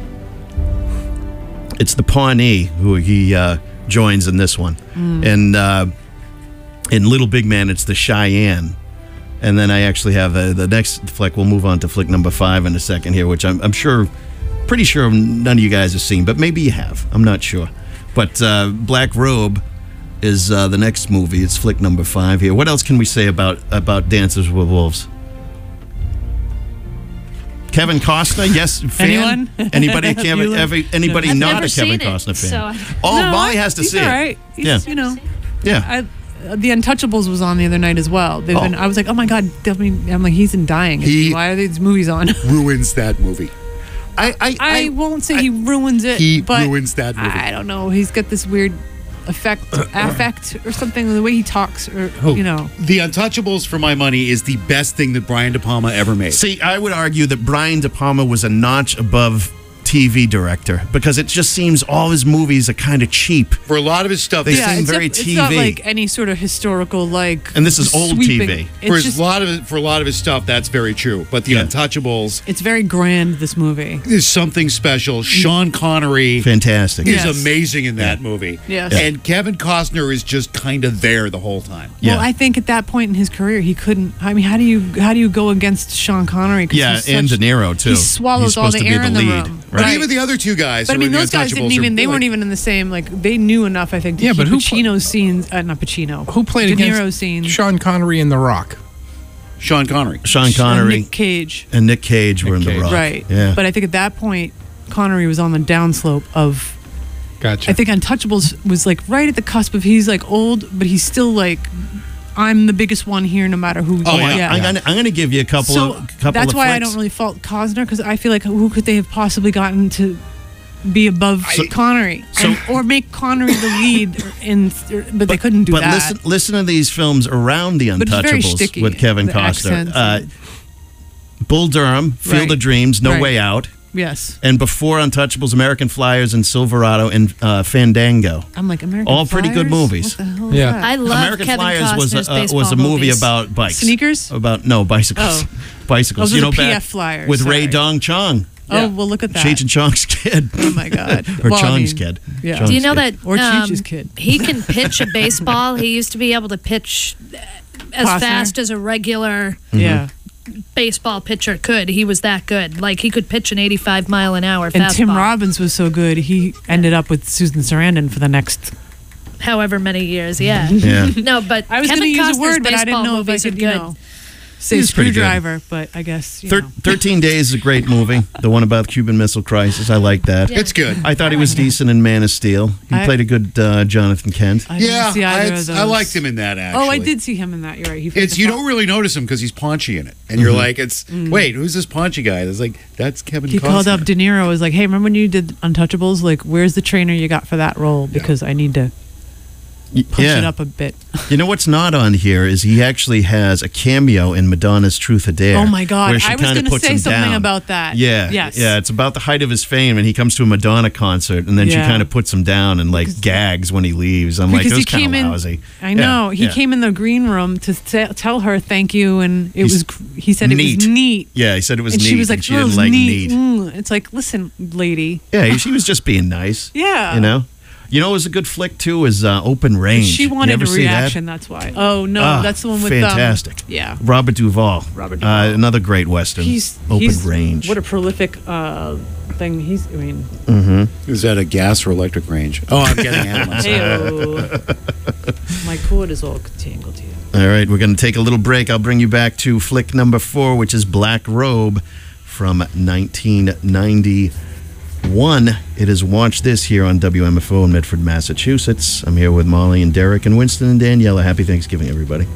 It's the Pawnee who he joins in this one, and in Little Big Man, it's the Cheyenne. And then I actually have the next flick. We'll move on to flick number 5 in a second here, which I'm pretty sure none of you guys have seen, but maybe you have. I'm not sure. But Black Robe is the next movie. It's flick number 5 here. What else can we say about Dances with Wolves? Kevin Costner, yes, fan. Anyone? Anybody? Anybody I've not never a Kevin seen it, Costner fan? so Oh, No, Molly has to he's see all it. right. Yeah. He's, Yeah. The Untouchables was on the other night as well. I was like, oh my god, I'm like, he's in dying. Why are these movies on? Ruins that movie. I won't say he ruins it. He but ruins that movie. I don't know. He's got this weird affect or something. The way he talks, or The Untouchables, for my money, is the best thing that Brian De Palma ever made. See, I would argue that Brian De Palma was a notch above TV director because it just seems all his movies are kind of cheap. For a lot of his stuff, they seem very TV. It's not like any sort of historical and this is old sweeping. TV. For a lot of his stuff, that's very true. But the Untouchables, it's very grand. This movie is something special. Sean Connery, fantastic, is amazing in that movie. Yes. And Kevin Costner is just kind of there the whole time. Well, I think at that point in his career, he couldn't. I mean, how do you go against Sean Connery? 'Cause Yeah, he's and such- De Niro too. He swallows He's all supposed the to be air in the lead, room. But even the other two guys, But I who mean, were the those guys didn't Untouchables, even. are They weren't like- even in the same. Like they knew enough, I think. To keep but who Pacino's scenes? Not Pacino. Who played De against Niro's scenes? Sean Connery in The Rock? Sean Connery. Sean Connery, Nick Cage. and Nick Cage were in The Rock. Right. Yeah. But I think at that point, Connery was on the downslope of. Gotcha. I think Untouchables was like right at the cusp of he's like old, but he's still like, I'm the biggest one here, no matter who. Oh, yeah. I'm gonna give you a couple of that's why I flicks. don't really fault Costner because I feel like who could they have possibly gotten to be above Connery or make Connery the lead but they couldn't do But that. listen to these films around the But it's very Untouchables sticky, with Kevin the Costner. accents Bull Durham, Field Right. of Dreams, No Right. Way Out. Yes. And before Untouchables, American Flyers and Silverado and Fandango. I'm like American All pretty good Flyers? movies. What the hell is Yeah. that? I love American Kevin Flyers Costner's was baseball a movie movies. about bikes. Sneakers? Bicycles. Oh. Bicycles. Those are the back PF Flyers, with Ray sorry. Dong Chong. Oh, well, look at that. Cheech and Chong's kid. Oh, my God. or Well, I Chong's mean, kid. yeah. Chong's Do you know kid. that Or Cheech's kid. he can pitch a baseball? He used to be able to pitch as Costner? fast as a regular Yeah. baseball pitcher could. He was that good. Like he could pitch an 85-mile-an-hour And fastball. Tim Robbins was so good, he ended up with Susan Sarandon for the next. however many years. Yeah. Yeah. No, but I was Kevin going to use Costner's a word, but I baseball didn't know if I movies are could, good. Say He's pretty good. screwdriver, but I guess. 13 Days is a great movie. The one about the Cuban Missile Crisis. I like that. It's good. I thought he was decent in Man of Steel. He played a good Jonathan Kent. I didn't see either of those. I liked him in that, actually. Oh, I did see him in that. You're right. He played It's the you fa- don't really notice him because he's paunchy in it, and you're like, wait, who's this paunchy guy? It's like that's Kevin. He Costner. called up De Niro. Was like, hey, remember when you did Untouchables? Like, where's the trainer you got for that role? Because I need to punch it up a bit. You know what's not on here is he actually has a cameo in Madonna's Truth or Dare. Oh my God! where she I was kinda going to puts say him something down. about that. Yeah, Yes. yeah. It's about the height of his fame, and he comes to a Madonna concert, and then she Yeah. kind of puts him down and like gags when he leaves. I'm like, Because it he was kind came of in. lousy. I know. Yeah, He yeah. came in the green room to tell her thank you, and it He's he said it was neat. Yeah, he said it was And neat. she was like, and she "Oh, it didn't was like neat." neat. It's like, listen, lady. Yeah, she was just being nice. Yeah. You know? You know, it was a good flick too. Is Open Range. She You wanted ever a see that? reaction. That's why. Oh no, Ah, that's the one with fantastic. yeah. Robert Duvall. Robert Duvall. Another great western. Open Range. What a prolific thing he's. I mean, Is that a gas or electric range? Oh, I'm getting ahead of myself. hey-o. My cord is all tangled here. All right, we're going to take a little break. I'll bring you back to flick number 4, which is Black Robe from 1991. It is Watch This here on WMFO in Medford, Massachusetts. I'm here with Molly and Derek and Winston and Daniela. Happy Thanksgiving, everybody.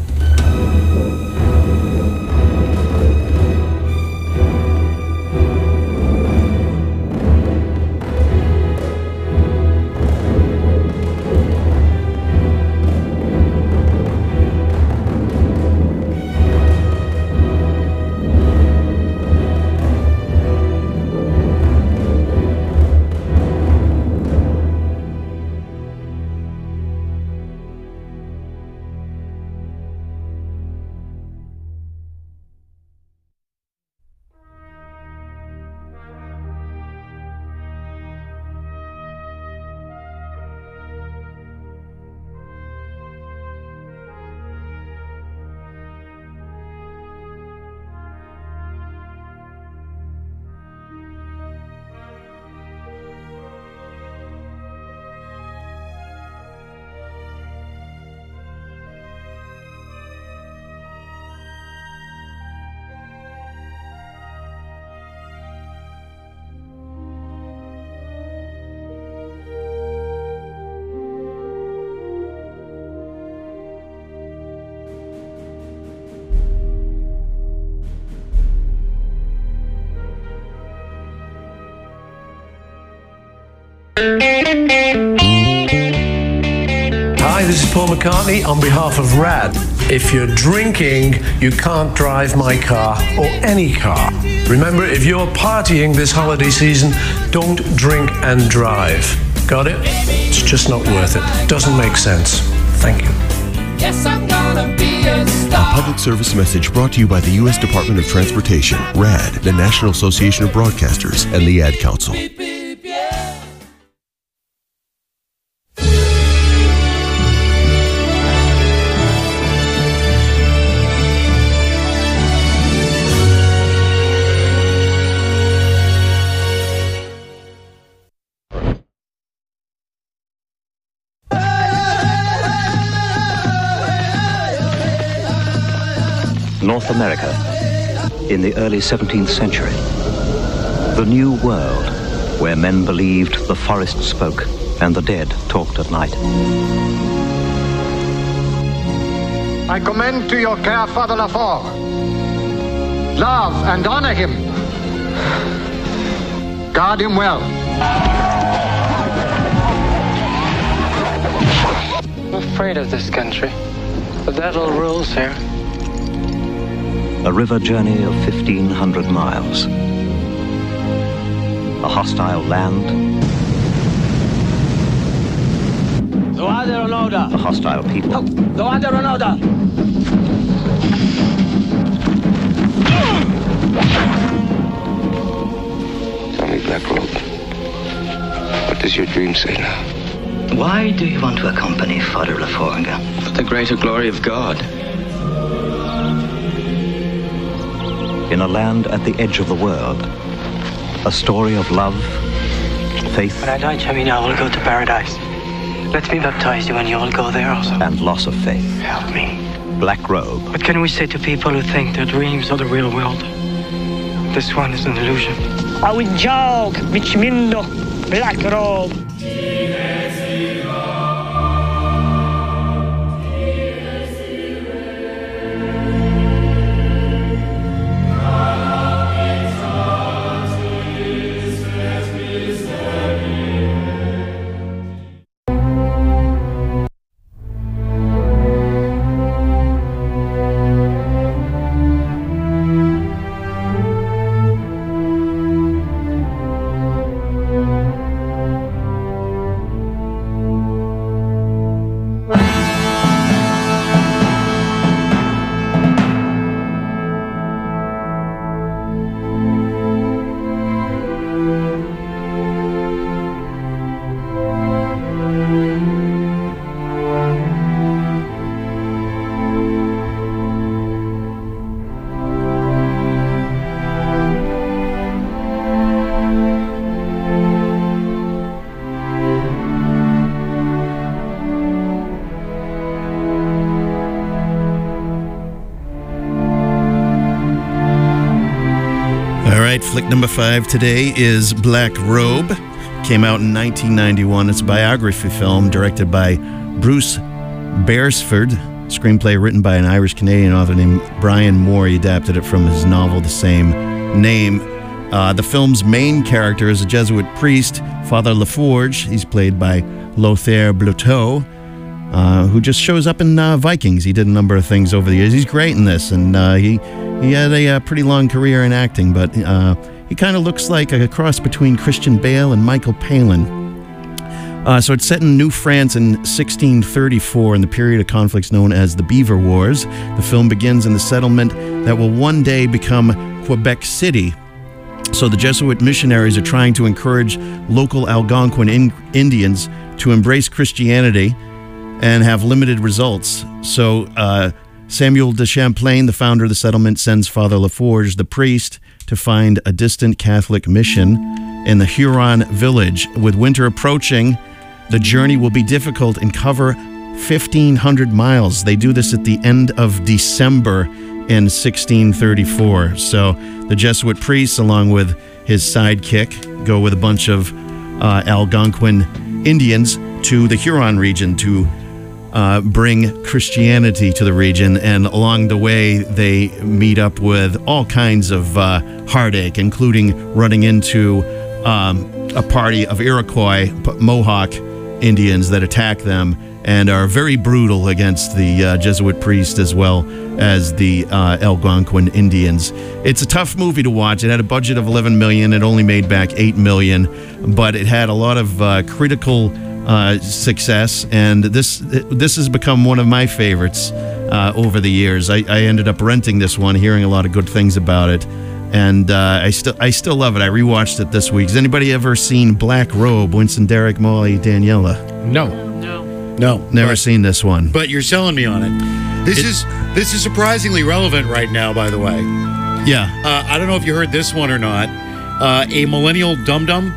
Hi, this is Paul McCartney on behalf of RAD. If you're drinking, you can't drive my car or any car. Remember, if you're partying this holiday season, don't drink and drive. Got it? It's just not worth it. Doesn't make sense. Thank you. Yes, I'm gonna be a A star. public service message brought to you by the U.S. Department of Transportation, RAD, the National Association of Broadcasters, and the Ad Council. North America, in the early 17th century. The New World, where men believed the forest spoke and the dead talked at night. I commend to your care Father Lafort. Love and honor him. Guard him well. I'm afraid of this country. The devil rules here. A river journey of 1,500 miles. A hostile land. A hostile people. Tell me, Black Robe, what does your dream say now? Why do you want to accompany Father Laforgue? For the greater glory of God. In a land at the edge of the world, a story of love, faith, When I die, Jamina, I will go to paradise. Let me baptize you and you will go there also. and loss of faith. Help me. Black Robe, What can we say to people who think their dreams are the real world? This one is an illusion. Awinjog, Michmindo, Black Robe. Flick number 5 today is Black Robe. Came out in 1991. It's a biography film directed by Bruce Beresford. Screenplay written by an Irish-Canadian author named Brian Moore. He adapted it from his novel, the same name. The film's main character is a Jesuit priest, Father Laforge. He's played by Lothaire Bluteau, who just shows up in Vikings. He did a number of things over the years. He's great in this, and he had a pretty long career in acting, but he kind of looks like a cross between Christian Bale and Michael Palin. So it's set in New France in 1634 in the period of conflicts known as the Beaver Wars. The film begins in the settlement that will one day become Quebec City. So the Jesuit missionaries are trying to encourage local Algonquin Indians to embrace Christianity and have limited results. So Samuel de Champlain, the founder of the settlement, sends Father Laforge, the priest, to find a distant Catholic mission in the Huron village. With winter approaching, the journey will be difficult and cover 1,500 miles. They do this at the end of December in 1634. So the Jesuit priests, along with his sidekick, go with a bunch of Algonquin Indians to the Huron region to bring Christianity to the region, and along the way they meet up with all kinds of heartache, including running into a party of Iroquois Mohawk Indians that attack them and are very brutal against the Jesuit priest as well as the Algonquin Indians. It's a tough movie to watch. It had a budget of $11 million. It only made back $8 million, but it had a lot of critical success, and this has become one of my favorites over the years. I ended up renting this one, hearing a lot of good things about it, and I still love it. I rewatched it this week. Has anybody ever seen Black Robe? Winston, Derek, Molly, Daniela? No, never seen this one. But you're selling me on it. This is surprisingly relevant right now, by the way. Yeah. I don't know if you heard this one or not. A millennial dum-dum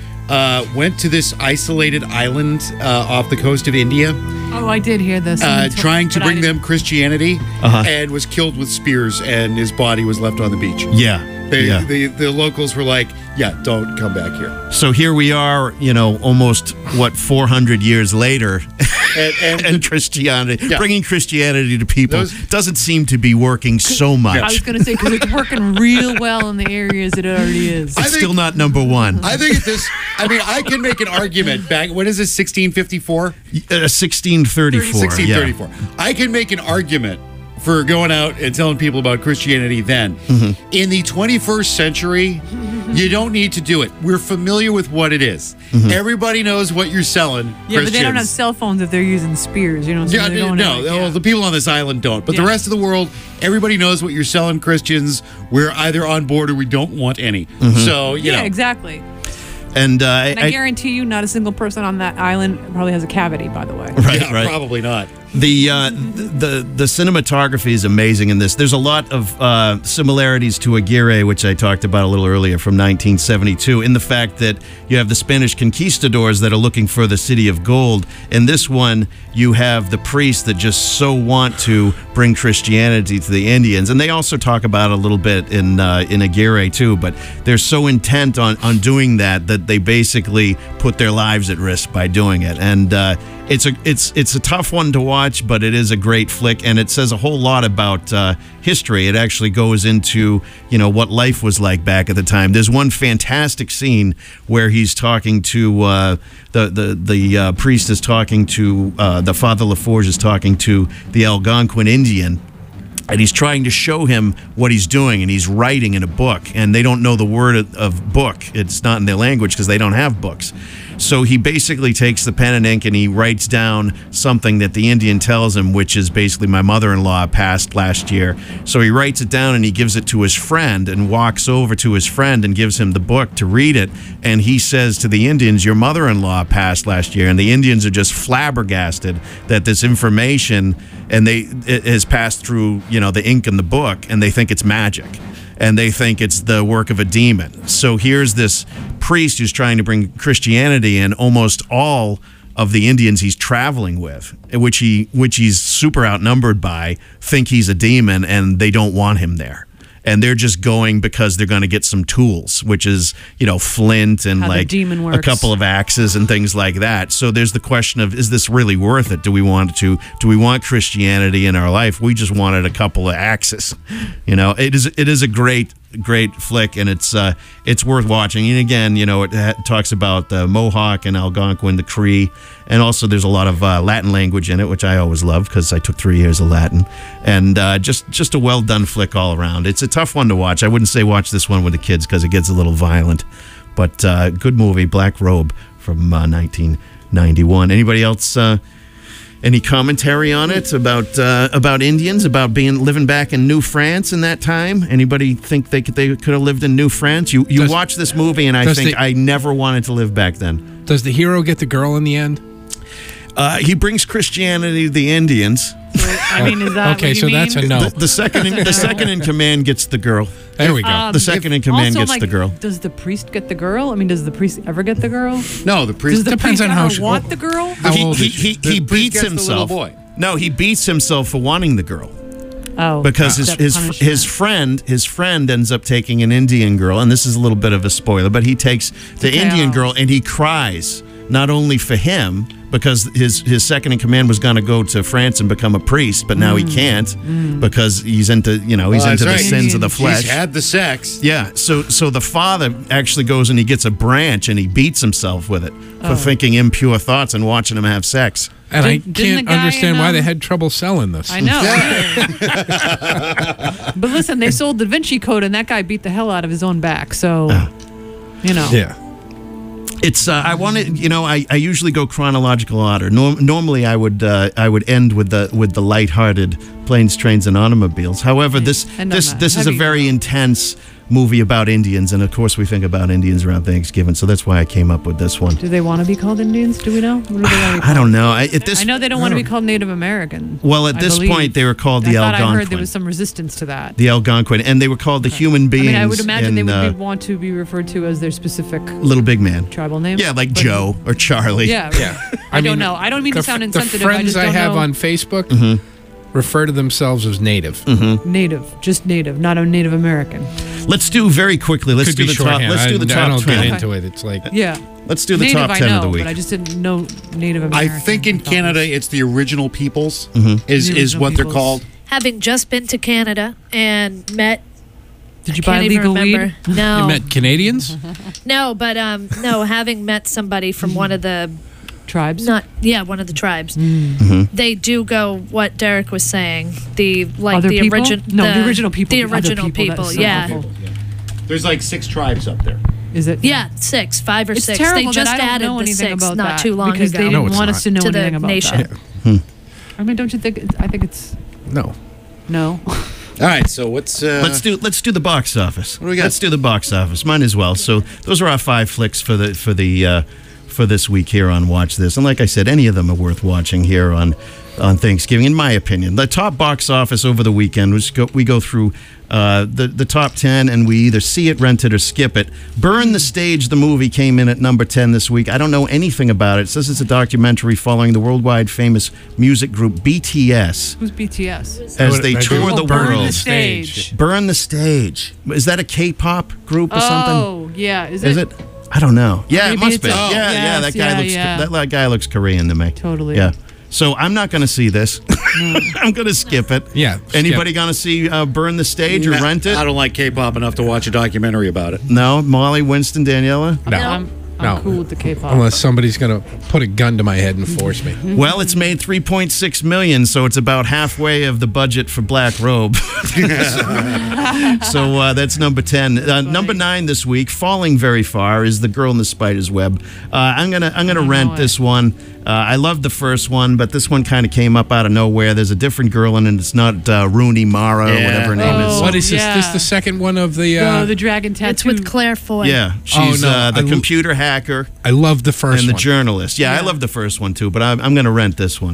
went to this isolated island off the coast of India. Oh, I did hear this. Trying to bring them Christianity, and was killed with spears, and his body was left on the beach. Yeah. The locals were like, yeah, don't come back here. So here we are, almost, 400 years later, and Christianity, bringing Christianity to people doesn't seem to be working so much. I was going to say, because it's working real well in the areas it already is. It's still not number one. I think I can make an argument back, what is this, 1654? 1634. 1634. Yeah. I can make an argument for going out and telling people about Christianity then. Mm-hmm. In the 21st century, you don't need to do it. We're familiar with what it is. Mm-hmm. Everybody knows what you're selling. Yeah, but they don't have cell phones if they're using spears. So the people on this island don't. But the rest of the world, everybody knows what you're selling, Christians. We're either on board or we don't want any. Mm-hmm. So, exactly. And I guarantee you, not a single person on that island probably has a cavity, by the way. Right. Probably not. The cinematography is amazing in this. There's a lot of similarities to Aguirre, which I talked about a little earlier, from 1972, in the fact that you have the Spanish conquistadors that are looking for the city of gold. In this one, you have the priests that just so want to bring Christianity to the Indians. And they also talk about it a little bit in Aguirre, too. But they're so intent on doing that they basically put their lives at risk by doing it. And it's a tough one to watch, but it is a great flick, and it says a whole lot about history. It actually goes into what life was like back at the time. There's one fantastic scene where he's talking to the priest is talking to the Father Laforge is talking to the Algonquin Indian. And he's trying to show him what he's doing, and he's writing in a book, and they don't know the word of book. It's not in their language because they don't have books. So he basically takes the pen and ink and he writes down something that the Indian tells him, which is basically, my mother-in-law passed last year. So he writes it down and he gives it to his friend and walks over to his friend and gives him the book to read it. And he says to the Indians, your mother-in-law passed last year. And the Indians are just flabbergasted that this information it has passed through, the ink in the book, and they think it's magic. And they think it's the work of a demon. So here's this priest who's trying to bring Christianity, and almost all of the Indians he's traveling with, which he's super outnumbered by, think he's a demon, and they don't want him there. and they're just going because they're going to get some tools, which is, flint and How the like demon a works. couple of axes and things like that. So there's the question of, is this really worth it? Do we want Christianity in our life? We just wanted a couple of axes. It is a great flick, and it's worth watching. And again, it talks about the Mohawk and Algonquin, the Cree, and also there's a lot of Latin language in it, which I always love because I took 3 years of Latin. And just a well done flick all around. It's a tough one to watch. I wouldn't say watch this one with the kids because it gets a little violent, but good movie, Black Robe from 1991. Anybody else? Any commentary on it about Indians, about living back in New France in that time? Anybody think they could have lived in New France? You watch this movie, and I never wanted to live back then. Does the hero get the girl in the end? He brings Christianity to the Indians. I mean, is that okay? What you So mean? that's a no. The second in command gets the girl. There we go. The second in command also, gets the girl. Does the priest get the girl? I mean, does the priest ever get the girl? No, the priest Does the depends priest on ever how she- want the girl? He beats gets the himself. little boy. No, he beats himself for wanting the girl. Oh, Because that his punishment. friend ends up taking an Indian girl, and this is a little bit of a spoiler, but he takes the Indian girl and he cries, not only for him, because his second in command was going to go to France and become a priest, but now he can't because he's into the sins of the flesh. He's had the sex. Yeah, so the father actually goes and he gets a branch and he beats himself with it for thinking impure thoughts and watching him have sex. And I Didn't can't the guy understand in, why they had trouble selling this. I know. But listen, they sold Da Vinci Code, and that guy beat the hell out of his own back. So, Yeah. It's I wanted, I usually go chronological order. Normally I would end with the lighthearted Planes, Trains, and Automobiles. However, this is a very intense movie about Indians, and of course we think about Indians around Thanksgiving, so that's why I came up with this one. do they want to be called Indians? Do we know? What do they want to be I called? don't know. I know they don't want to be called Native American. Well, at this point they were called the I Algonquin. heard there was some resistance to that. The Algonquin, and they were called the human beings. I would imagine they in, would want to be referred to as their specific Little Big Man. tribal name. Yeah, like But- Joe or Charlie. Yeah. I don't know. I don't mean to sound insensitive. The friends I just don't have know. on Facebook refer to themselves as Native. Native, just Native, not a Native American. Let's do very quickly. Let's Could do be the top. shorthand. Let's do the I top don't 10. get into it. It's like Yeah. Let's do the Native, top 10 I know, of the week. but I just didn't know Native I American. think in Canada it's the original peoples Mm-hmm. is original what they're peoples. called. Having just been to Canada and met. Did you I can't buy even legal remember. weed? No. you met Canadians. No, but no, having met somebody from one of the tribes. One of the tribes. Mm-hmm. They do go what Derek was saying. The Other people? No, the original people. The The other original people, people. that's so Yeah. awful. There's like 6 tribes up there. Is it? Yeah, 5 or It's 6. terrible They just that I don't added know the anything 6 about not that too long because ago. they No, didn't it's want not. us to know To the anything about nation. that. I mean, don't you think? I think it's No. no. All right, so what's Let's do the box office. What do we got? Let's do the box office. Mine as well. So those are our 5 flicks for this week here on Watch This. And like I said, any of them are worth watching here on Thanksgiving, in my opinion. The top box office over the weekend we go through the top 10, and we either see it, rent it, or skip it. Burn the Stage, the movie, came in at number 10 this week. I don't know anything about it. It says it's a documentary following the worldwide famous music group BTS. Who's BTS? As they tour the Burn world. the Stage. Burn the Stage. Is that a K-pop group or something? Oh, yeah. Is it? I don't know. Yeah, it Maybe must be. it's Yeah, that guy looks that guy looks Korean to me. Totally. Yeah. So I'm not going to see this. I'm going to skip it. Yeah. Anybody going to see Burn the Stage or rent it? I don't like K-pop enough to watch a documentary about it. No, Molly, Winston, Daniela. No. I'm cool with the K-pop. Unless somebody's going to put a gun to my head and force me. Well, it's made $3.6 million, so it's about halfway of the budget for Black Robe. So that's number 10. Number 9 this week, falling very far, is The Girl in the Spider's Web. I'm gonna rent this one. I loved the first one, but this one kind of came up out of nowhere. There's a different girl in it. It's not Rooney Mara or whatever her name is. What is this? This the second one of the... the dragon tattoo. It's with Claire Foy. Yeah, she's the computer hacker. I love the first and one. the journalist. Yeah, I love the first one too, but I'm going to rent this one.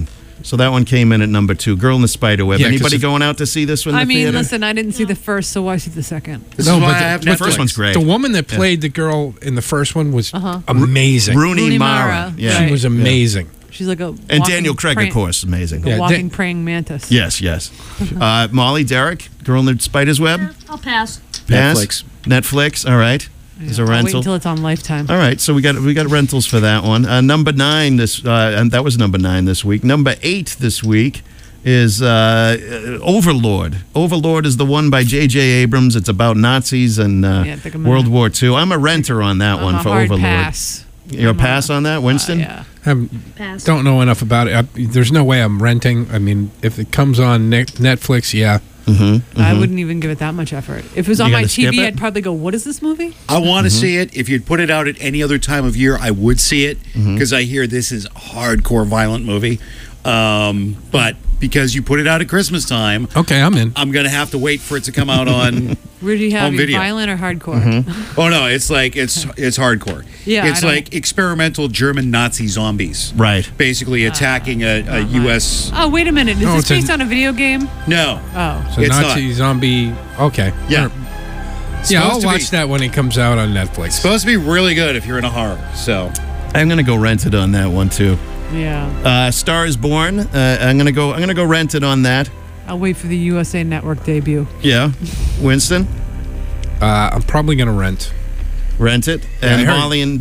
So that one came in at number 2. Girl in the Spiderweb. Yeah, 'cause Anybody if- going out to see this one in I the mean, theater? listen, I didn't see the first, so why see the second? This is why I have the Netflix. first one's great. The woman that played the girl in the first one was Uh-huh. amazing. Rooney Mara. Yeah. She was amazing. She's like a And walking Daniel Craig, praying- of course, amazing. a walking praying mantis. Yes. Molly, Derek, Girl in the Spider's Web. I'll pass. Pass. Netflix. All right. There's a I'll wait rental. until it's on Lifetime. All right, so we got rentals for that one. Number 9 and that was number 9 this week. Number 8 this week is Overlord. Overlord is the one by J.J. Abrams. It's about Nazis and I think I'm World War II. I'm a renter on that one I'm a for hard Overlord. pass. You're a pass on that, Winston? Yeah. Pass. Don't know enough about it. There's no way I'm renting. I mean, if it comes on Netflix, yeah. I wouldn't even give it that much effort. If it was You on my gotta skip TV, it? I'd probably go, what is this movie? I want to see it. If you'd put it out at any other time of year, I would see it because I hear this is a hardcore violent movie. But because you put it out at Christmas time, Okay, I'm in. I'm going to have to wait for it to come out on. Where do you have Home you, video. violent or hardcore? Oh no, it's like it's hardcore. Yeah, it's I don't- like experimental German Nazi zombies. Right. Basically attacking a U.S. Oh, wait a minute. Is No, this it's a- based on a video game? No. Oh. So It's Nazi zombie. Okay. Yeah. Yeah, I'll Supposed to watch be- that when it comes out on Netflix. Supposed to be really good if you're in a horror. So I'm going to go rent it on that one too. Yeah. Star is Born. I'm going to go rent it on that. I'll wait for the USA Network debut. Yeah. Winston, I'm probably gonna rent. rent it. Yeah, I And heard- Molly and